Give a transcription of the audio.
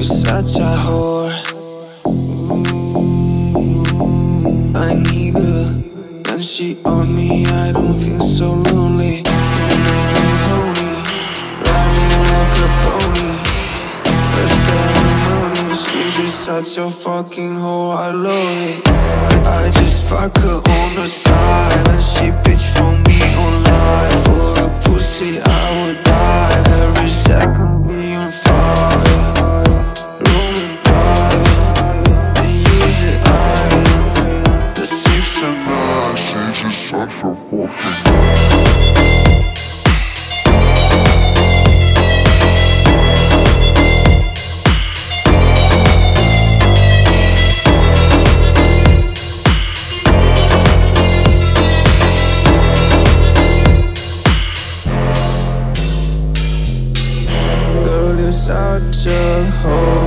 You're such a whore. Ooh, I need her. When she on me, I don't feel so lonely. You make me horny, ride me like a pony. Let's ceremony. She's just such a fucking whore, I love it. I just fuck her on the side, and she bitch for me online. For a pussy I would die. Every second be on fire. Room and pride, they use it item. The 6 and 9, she's just such a fucking such a whore.